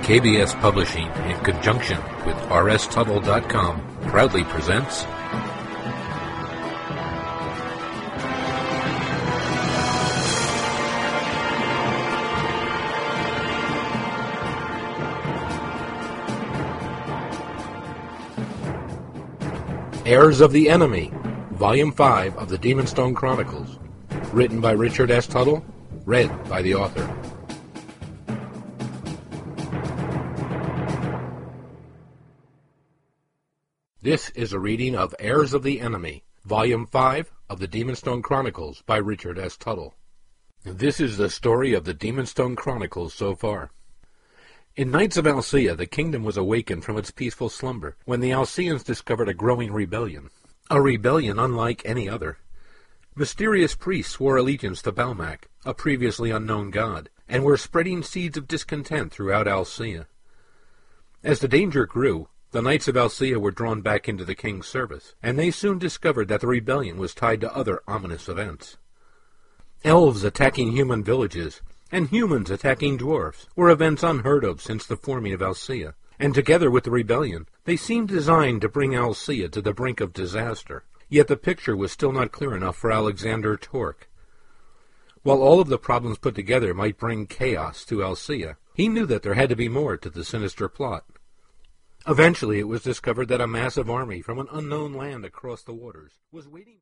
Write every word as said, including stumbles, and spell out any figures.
K B S Publishing, in conjunction with R S Tuttle dot com, proudly presents Heirs of the Enemy, Volume five of the Demonstone Chronicles, written by Richard S. Tuttle, read by the author. This is a reading of Heirs of the Enemy, Volume five of the Demonstone Chronicles by Richard S. Tuttle. This is the story of the Demonstone Chronicles so far. In Knights of Alcea, the kingdom was awakened from its peaceful slumber when the Alceans discovered a growing rebellion. A rebellion unlike any other. Mysterious priests swore allegiance to Balmac, a previously unknown god, and were spreading seeds of discontent throughout Alcea. As the danger grew, the Knights of Alcea were drawn back into the king's service, and they soon discovered that the rebellion was tied to other ominous events. Elves attacking human villages, and humans attacking dwarfs, were events unheard of since the forming of Alcea, and together with the rebellion, they seemed designed to bring Alcea to the brink of disaster. Yet the picture was still not clear enough for Alexander Torque. While all of the problems put together might bring chaos to Alcea, he knew that there had to be more to the sinister plot. Eventually it was discovered that a massive army from an unknown land across the waters was waiting.